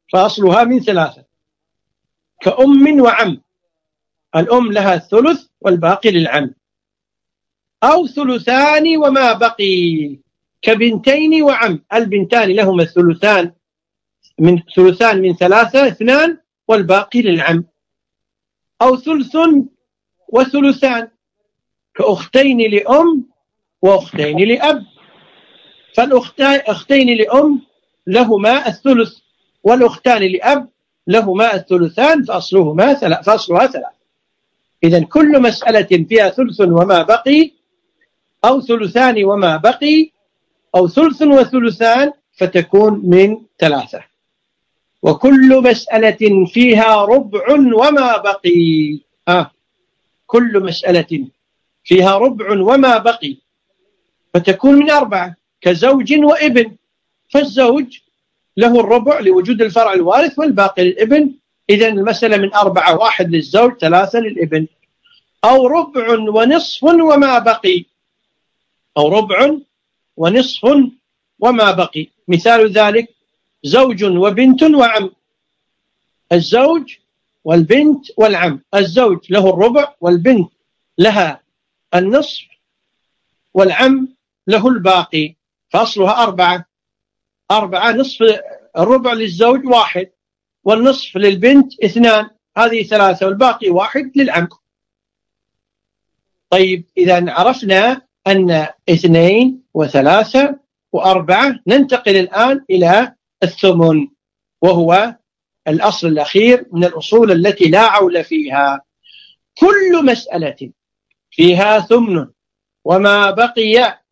فأصلها من ثلاثة، كأم وعم، الأم لها الثلث والباقي للعم، أو ثلثان وما بقي، كبنتين وعم، البنتان لهما الثلثان من ثلثان من ثلاثة اثنان والباقي للعم، أو ثلث وثلثان، كأختين لأم وأختين لأب، فالأختين لأم لهما الثلث والأختان لأب لهما الثلثان، فأصلهما ثلاث فأصلها ثلاث. إذن كل مسألة فيها ثلث وما بقي، أو ثلثان وما بقي، أو ثلث وثلثان، فتكون من ثلاثة. وكل مسألة فيها ربع وما بقي، آه. كل مسألة فيها ربع وما بقي فتكون من أربعة، كزوج وابن، فالزوج له الربع لوجود الفرع الوارث والباقي للابن، إذن المسألة من أربعة، واحد للزوج ثلاثة للابن. أو ربع ونصف وما بقي، أو ربع ونصف وما بقي، مثال ذلك زوج وبنت وعم، الزوج والبنت والعم، الزوج له الربع والبنت لها النصف والعم له الباقي، فأصلها أربعة. أربعة، نصف الربع للزوج واحد، والنصف للبنت اثنان، هذه ثلاثة، والباقي واحد للعم. طيب إذا عرفنا أن اثنين وثلاثة وأربعة، ننتقل الآن إلى الثمن، وهو الأصل الأخير من الأصول التي لا عول فيها. كل مسألة فيها ثمن وما بقي،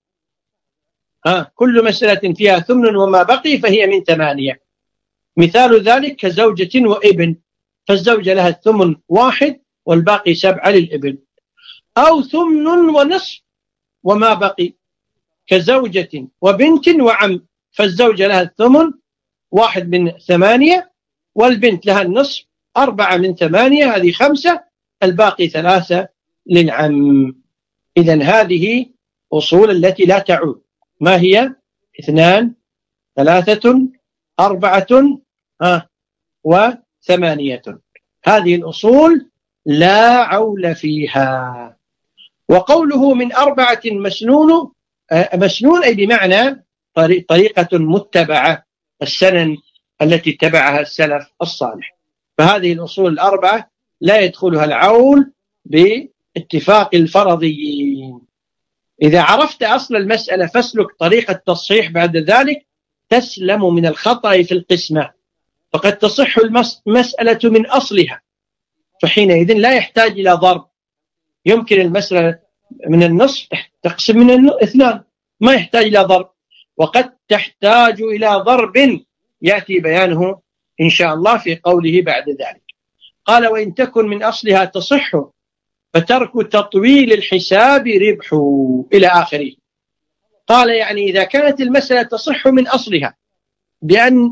ها كل مسألة فيها ثمن وما بقي فهي من ثمانية. مثال ذلك كزوجة وابن، فالزوجة لها الثمن واحد والباقي سبعة للابن. أو ثمن ونصف وما بقي، كزوجة وبنت وعم، فالزوجة لها الثمن واحد من ثمانية والبنت لها النصف أربعة من ثمانية، هذه خمسة، الباقي ثلاثة للعم. إذن هذه أصول التي لا تعود، ما هي؟ اثنان، ثلاثة، أربعة، ها وثمانية. هذه الأصول لا عول فيها. وقوله من أربعة مسنون، مسنون أي بمعنى طريقة متبعة، السنن التي اتبعها السلف الصالح. فهذه الأصول الأربعة لا يدخلها العول باتفاق الفرضيين. إذا عرفت أصل المسألة فاسلك طريقة التصحيح بعد ذلك، تسلم من الخطأ في القسمة، فقد تصح المسألة من أصلها، فحينئذ لا يحتاج إلى ضرب. يمكن المسألة من النصف تقسم من اثنان، ما يحتاج إلى ضرب. وقد تحتاج إلى ضرب يأتي بيانه إن شاء الله في قوله بعد ذلك. قال وإن تكن من أصلها تصح فترك تطويل الحساب ربح، إلى آخره. قال يعني إذا كانت المسألة تصح من أصلها بأن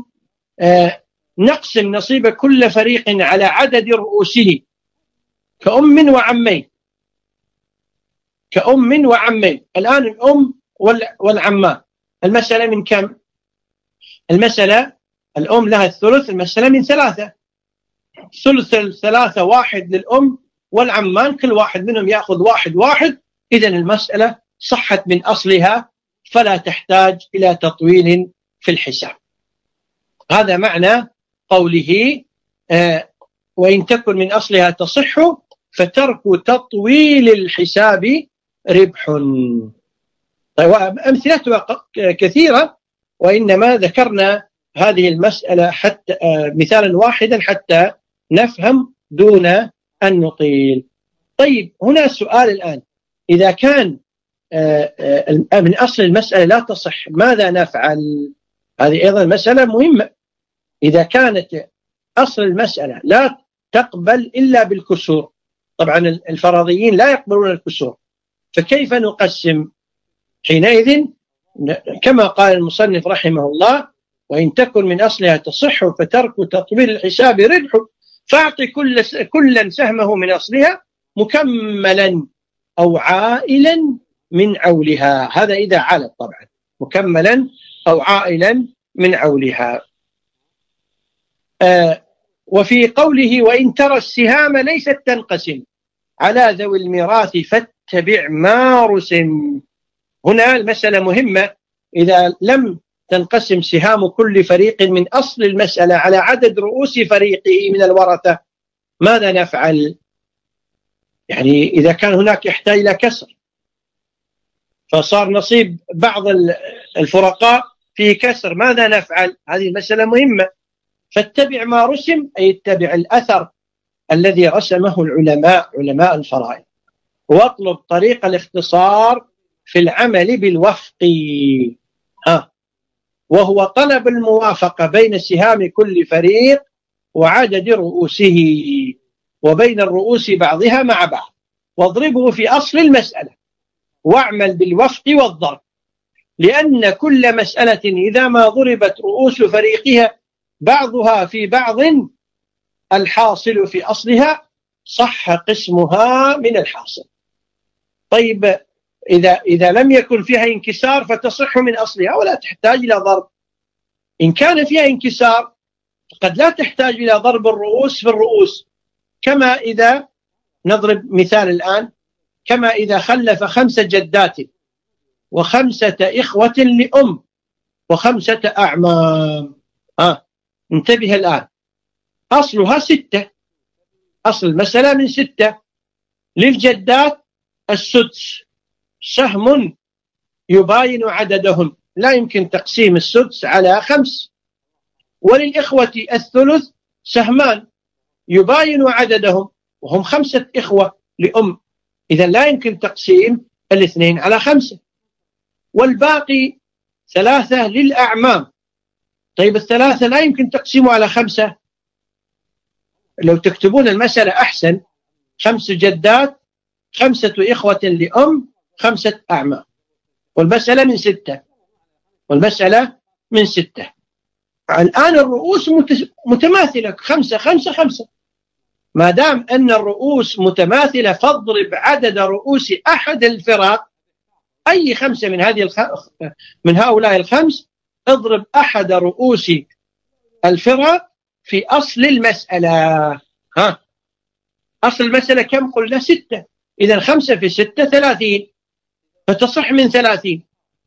نقسم نصيب كل فريق على عدد رؤوسه، كأم وعمين، كأم وعمين. الآن الأم والعمان المسألة من كم؟ المسألة الأم لها الثلث، المسألة من ثلاثة، ثلث الثلاثة واحد للأم، والعمان كل واحد منهم يأخذ واحد واحد. إذن المسألة صحت من أصلها فلا تحتاج إلى تطويل في الحساب. هذا معنى قوله آه وإن تكن من أصلها تصح فترك تطويل الحساب ربح. طيب أمثلتها كثيرة، وإنما ذكرنا هذه المسألة حتى آه مثالا واحدا حتى نفهم دون أن نطيل. طيب هنا سؤال الآن، إذا كان آه آه من أصل المسألة لا تصح ماذا نفعل؟ هذه أيضا مسألة مهمة. إذا كانت أصل المسألة لا تقبل إلا بالكسور، طبعا الفرضيين لا يقبلون الكسور، فكيف نقسم؟ حينئذ كما قال المصنف رحمه الله وإن تكن من أصلها تصح فترك تطويل الحساب ربح، فاعطي كل كلا سهمه من أصلها مكملا أو عائلا من عولها. هذا إذا علت طبعا، مكملا أو عائلا من عولها. آه وفي قوله وإن ترى السهام ليست تنقسم على ذوي الميراث فاتبع ما رسم. هنا المسألة مهمة، إذا لم تنقسم سهام كل فريق من أصل المسألة على عدد رؤوس فريقه من الورثة ماذا نفعل؟ يعني إذا كان هناك يحتاج إلى كسر فصار نصيب بعض الفرقاء فيه كسر، ماذا نفعل؟ هذه المسألة مهمة. فاتبع ما رسم أي اتبع الأثر الذي رسمه العلماء علماء الفرائض، واطلب طريق الاختصار في العمل بالوفق، ها وهو طلب الموافقة بين سهام كل فريق وعدد رؤوسه وبين الرؤوس بعضها مع بعض، واضربه في أصل المسألة واعمل بالوفق والضرب، لأن كل مسألة إذا ما ضربت رؤوس فريقها بعضها في بعض الحاصل في أصلها صح قسمها من الحاصل. طيب إذا, إذا لم يكن فيها انكسار فتصح من أصلها ولا تحتاج إلى ضرب. إن كان فيها انكسار قد لا تحتاج إلى ضرب الرؤوس في الرؤوس، كما إذا نضرب مثال الآن، كما إذا خلف خمس جدات وخمسة إخوة لأم وخمسة أعمام. آه. انتبه الآن، أصلها ستة، أصل المسألة من ستة. للجدات السدس سهم يباين عددهم، لا يمكن تقسيم السدس على خمس. وللإخوة الثلث سهمان يباين عددهم وهم خمسة إخوة لأم، إذا لا يمكن تقسيم الاثنين على خمسة. والباقي ثلاثة للأعمام. طيب الثلاثة لا يمكن تقسيمه على خمسة، لو تكتبون المسألة أحسن، خمس جدات خمسة إخوة لأم خمسة أعمام، والمسألة من ستة، والمسألة من ستة. الآن الرؤوس متماثلة، خمسة خمسة خمسة. ما دام أن الرؤوس متماثلة فاضرب عدد رؤوس أحد الفرق، أي خمسة من هذه الخ... من هؤلاء الخمس، اضرب أحد رؤوس الفرق في أصل المسألة. ها أصل المسألة كم قلنا؟ ستة، إذا خمسة في ستة ثلاثين، فتصح من ثلاثين.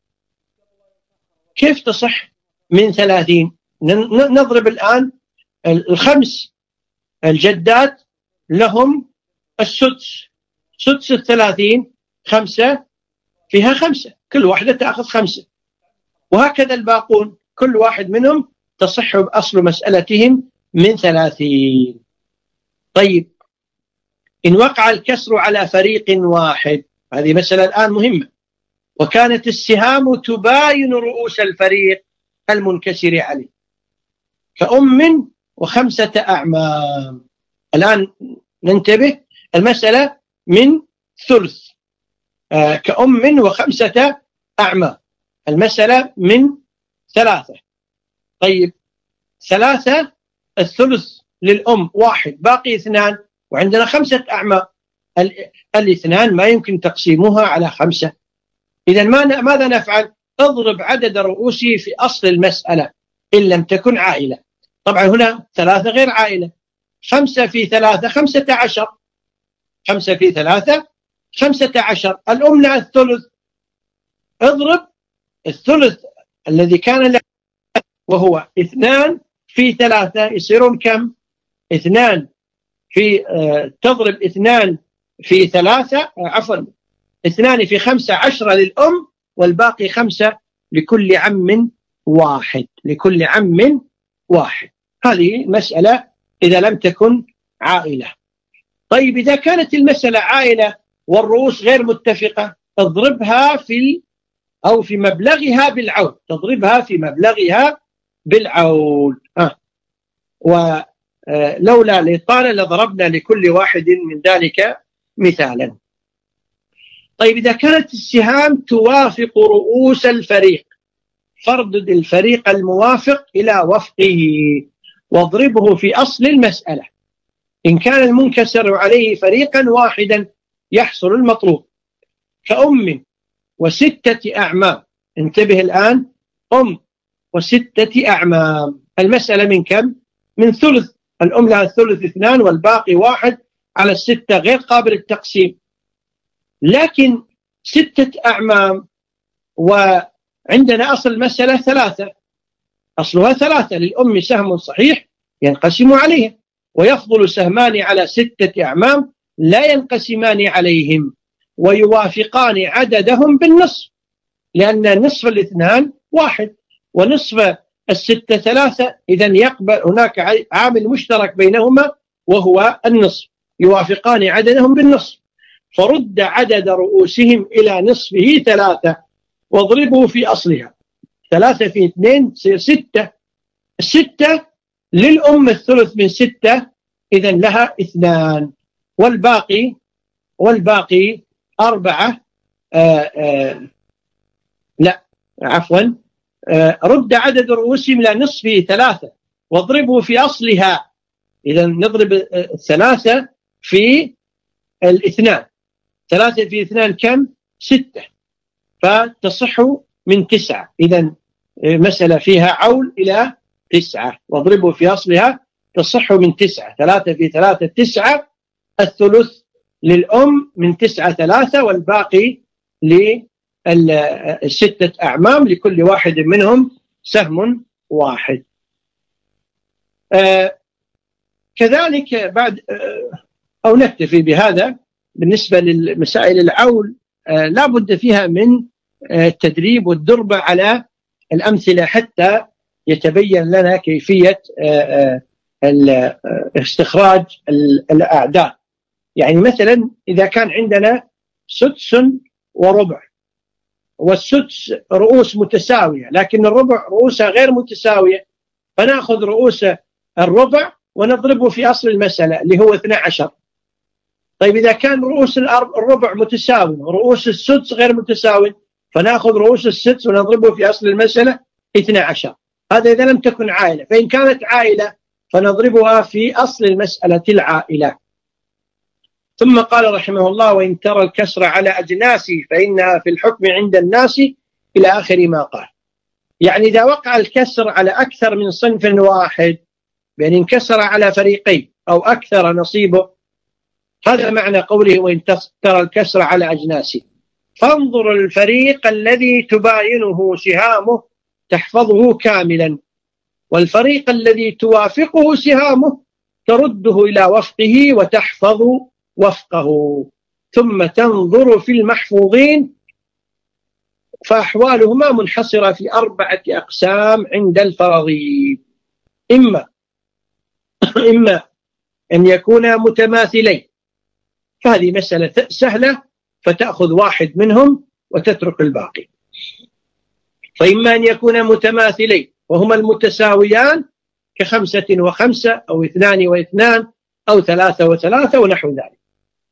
كيف تصح من ثلاثين؟ نضرب الآن الخمس الجدات لهم السدس، سدس الثلاثين خمسة فيها خمسة، كل واحدة تأخذ خمسة، وهكذا الباقون كل واحد منهم تصح بأصل مسألتهم من ثلاثين. طيب إن وقع الكسر على فريق واحد، هذه مسألة الآن مهمة، وكانت السهام تباين رؤوس الفريق المنكسر عليه كأم وخمسة أعمام. الآن ننتبه، المسألة من ثلث آه كأم وخمسة أعمام، المسألة من ثلاثة. طيب ثلاثة الثلث للأم واحد، باقي اثنان، وعندنا خمسة أعمام، الاثنان ما يمكن تقسيمها على خمسة. إذا ماذا نفعل؟ اضرب عدد رؤوسه في أصل المسألة إن لم تكن عائلة. طبعا هنا ثلاثة غير عائلة، خمسة في ثلاثة خمسة عشر، خمسة في ثلاثة خمسة عشر. الأم لها الثلث، اضرب الثلث الذي كان له وهو اثنان في ثلاثة يصيرون كم؟ اثنان في آه تضرب اثنان في ثلاثة آه عفوا اثنان في خمسة عشرة للأم، والباقي خمسة لكل عم واحد، لكل عم واحد. هذه مسألة إذا لم تكن عائلة. طيب إذا كانت المسألة عائلة والرؤوس غير متفقة، اضربها في أو في مبلغها بالعول، تضربها في مبلغها بالعول. آه. ولولا الإطالة لضربنا لكل واحد من ذلك مثالا. طيب إذا كانت السهام توافق رؤوس الفريق، فاردد الفريق الموافق إلى وفقه واضربه في أصل المسألة. إن كان المنكسر عليه فريقا واحدا يحصل المطلوب كأم وستة أعمام. انتبه الآن، أم وستة أعمام، المسألة من كم؟ من ثلث، الأم لها الثلث اثنان والباقي واحد على الستة غير قابل للتقسيم. لكن ستة أعمام وعندنا أصل المسألة ثلاثة، أصلها ثلاثة، للأم سهم صحيح ينقسم عليها، ويفضل سهمان على ستة أعمام لا ينقسمان عليهم ويوافقان عددهم بالنصف، لأن نصف الاثنان واحد ونصف الستة ثلاثة، إذن يقبل هناك عامل مشترك بينهما وهو النصف، يوافقان عددهم بالنصف. فرد عدد رؤوسهم إلى نصفه ثلاثة واضربه في أصلها، ثلاثة في اثنين تصير ستة، الستة للأم الثلث من ستة، إذن لها اثنان، والباقي والباقي أربعة. آآ آآ لا عفوا آآ رد عدد رؤوسهم إلى نصفه ثلاثة واضربه في أصلها، إذن نضرب الثلاثة في الاثنان، ثلاثة في اثنان كم؟ ستة، فتصح من تسعة. إذن مسألة فيها عول إلى تسعة، واضربه في أصلها تصح من تسعة، ثلاثة في ثلاثة تسعة، الثلث للأم من تسعة ثلاثة، والباقي للستة أعمام لكل واحد منهم سهم واحد. آه كذلك بعد آه أو نكتفي بهذا. بالنسبة للمسائل العول آه لا بد فيها من آه التدريب والدربة على الأمثلة حتى يتبين لنا كيفية آه آه استخراج الأعداد. يعني مثلا إذا كان عندنا سدس وربع، والسدس رؤوس متساوية لكن الربع رؤوسها غير متساوية، فنأخذ رؤوس الربع ونضربه في أصل المسألة اللي هو اثني عشر. طيب إذا كان رؤوس الربع متساوي ورؤوس السدس غير متساوي، فنأخذ رؤوس السدس ونضربه في أصل المسألة اثني عشر. هذا إذا لم تكن عائلة، فإن كانت عائلة فنضربها في أصل المسألة العائلة. ثم قال رحمه الله: وإن ترى الكسر على أجناس فإنها في الحكم عند الناس، إلى آخر ما قال. يعني إذا وقع الكسر على أكثر من صنف واحد، بأن انكسر على فريقين أو أكثر نصيبه، هذا معنى قوله وإن ترى الكسر على أجناس. فانظر الفريق الذي تباينه سهامه تحفظه كاملا، والفريق الذي توافقه سهامه ترده إلى وفقه وتحفظ وفقه، ثم تنظر في المحفوظين فأحوالهما منحصرة في أربعة أقسام عند الفرضي: إما إما أن يكونا متماثلين، فهذه مسألة سهلة فتأخذ واحد منهم وتترك الباقي. فإما أن يكونا متماثلين وهما المتساويان كخمسة وخمسة أو اثنان واثنان أو ثلاثة وثلاثة ونحو ذلك.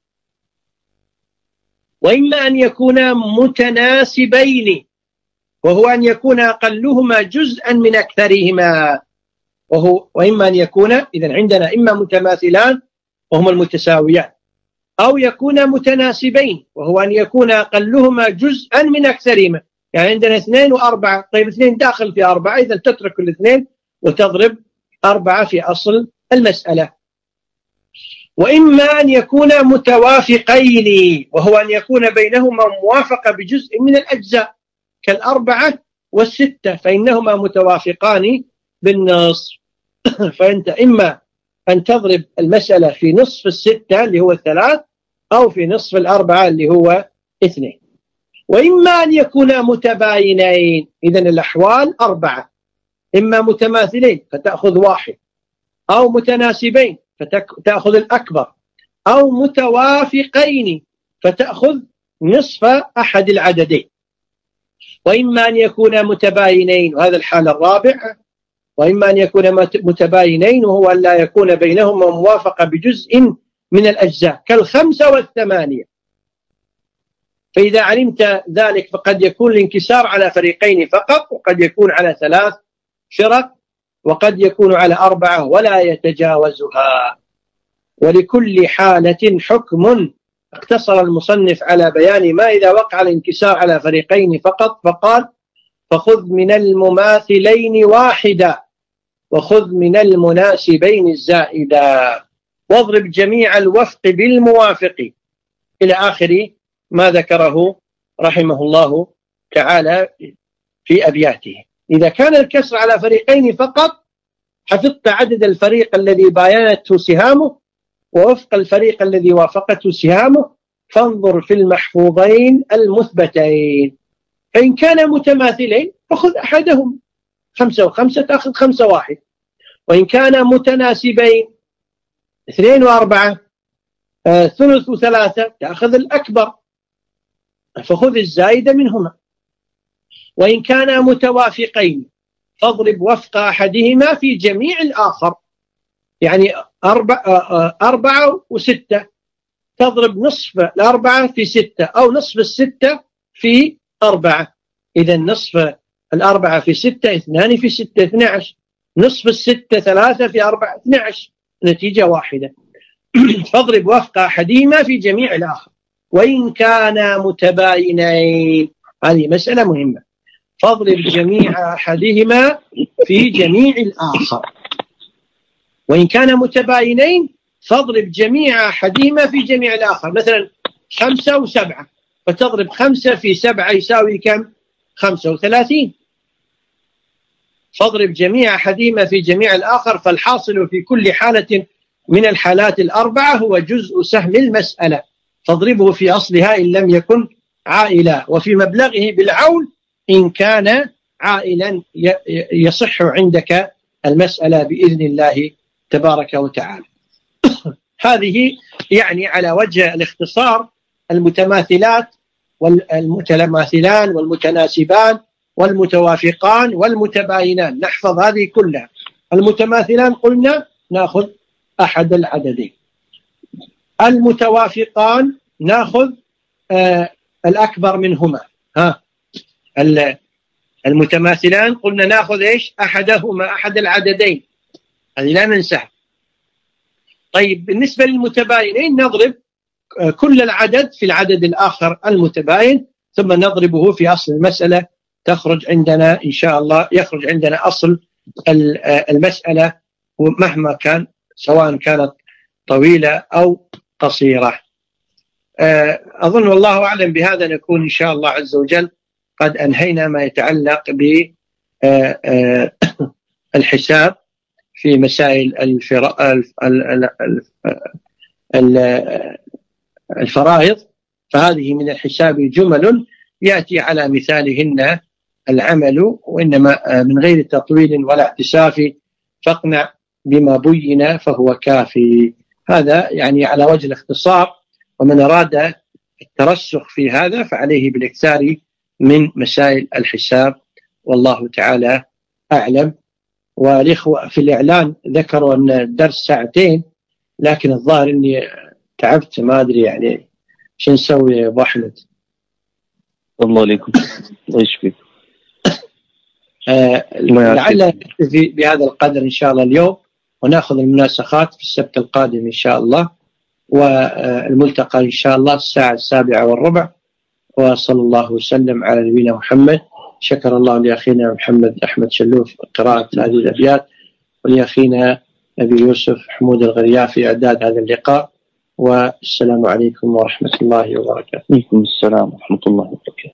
وإما أن يكونا متناسبين، وهو أن يكون أقلهما جزءا من أكثرهما، وهو وإما أن يكون، إذن عندنا إما متماثلان وهما المتساويان، أو يكون متناسبين وهو أن يكون أقلهما جزءا من أكثرهما. يعني عندنا اثنين وأربعة، طيب اثنين داخل في أربعة، إذا تترك الاثنين وتضرب أربعة في أصل المسألة. وإما أن يكون متوافقين، وهو أن يكون بينهما موافقة بجزء من الأجزاء كالأربعة والستة، فإنهما متوافقان بالنصف. فأنت إما أن تضرب المسألة في نصف الستة اللي هو الثلاث، أو في نصف الأربعة اللي هو اثنين. وإما أن يكونا متباينين، إذن الأحوال أربعة: إما متماثلين فتأخذ واحد، أو متناسبين فتأخذ الأكبر، أو متوافقين فتأخذ نصف أحد العددين. وإما أن يكونا متباينين، وهذا الحال الرابع. وإما أن يكون متباينين وهو أن لا يكون بينهما موافقة بجزء من الأجزاء كالخمسة والثمانية. فإذا علمت ذلك فقد يكون الانكسار على فريقين فقط، وقد يكون على ثلاث فرق، وقد يكون على أربعة ولا يتجاوزها. ولكل حالة حكم. اقتصر المصنف على بيان ما إذا وقع الانكسار على فريقين فقط، فقال: فخذ من المماثلين واحدا وخذ من المناسبين الزائدا واضرب جميع الوفق بالموافق إلى آخر ما ذكره رحمه الله تعالى في أبياته. إذا كان الكسر على فريقين فقط حفظت عدد الفريق الذي باينته سهامه ووفق الفريق الذي وافقته سهامه، فانظر في المحفوظين المثبتين، فإن كان متماثلين فخذ أحدهم، خمسة وخمسة تأخذ خمسة واحد، وإن كان متناسبين اثنين وأربعة آه، ثلث وثلاثة تأخذ الأكبر فخذ الزائد منهما، وإن كان متوافقين فاضرب وفق أحدهما في جميع الآخر، يعني أربع أربعة وستة تضرب نصف الأربعة في ستة أو نصف الستة في أربعة، إذا نصف الأربعة في ستة اثنان في ستة اثنى عشر، نصف الستة ثلاثة في أربعة اثنى عشر، نتيجة واحدة. فاضرب وفق أحدهما في جميع الآخر، وإن كانا متباينين، هذه مسألة مهمة، فاضرب جميع أحدهما في جميع الآخر، وإن كان متباينين فاضرب جميع أحدهما في جميع الآخر. مثلا خمسة وسبعة، فتضرب خمسة في سبعة يساوي كم؟ خمسة وثلاثين، فاضرب جميع أحدهما في جميع الآخر، فالحاصل في كل حالة من الحالات الأربعة هو جزء سهم المسألة، فاضربه في أصلها إن لم يكن عائلا، وفي مبلغه بالعول إن كان عائلا يصح عندك المسألة بإذن الله تبارك وتعالى. هذه يعني على وجه الاختصار المتماثلات والمتماثلان والمتناسبان والمتوافقان والمتباينان، نحفظ هذه كلها. المتماثلان قلنا نأخذ أحد العددين، المتوافقان نأخذ آه الأكبر منهما، ها المتماثلان قلنا نأخذ إيش؟ أحدهما، أحد العددين، هذه لا ننساها. طيب بالنسبة للمتباينين نضرب كل العدد في العدد الآخر المتباين، ثم نضربه في أصل المسألة، تخرج عندنا إن شاء الله، يخرج عندنا أصل المسألة مهما كان، سواء كانت طويلة أو قصيرة. أظن والله أعلم بهذا نكون إن شاء الله عز وجل قد أنهينا ما يتعلق بالحساب في مسائل الفرائض، فهذه من الحساب جمل يأتي على مثالهن العمل، وإنما من غير تطويل ولا احتساف، فاقنع بما بين فهو كافي. هذا يعني على وجه الاختصار، ومن أراد الترسخ في هذا فعليه بالاكثار من مسائل الحساب، والله تعالى أعلم. والإخوة في الإعلان ذكروا أن الدرس ساعتين، لكن الظاهر أني تعبت، ما أدري يعني شو نسوي يا أبو أحمد. الله عليكم، الله يشفيك. آه لعل نكتفي بهذا القدر إن شاء الله اليوم، ونأخذ المناسخات في السبت القادم إن شاء الله، والملتقى إن شاء الله الساعة السابعة والربع. وصلى الله وسلم على نبينا محمد. شكر الله لأخينا محمد أحمد شلوف قراءة هذه الأبيات، ولأخينا أبي يوسف حمود الغريافي إعداد هذا اللقاء. والسلام عليكم ورحمة الله وبركاته. وعليكم السلام ورحمة الله وبركاته.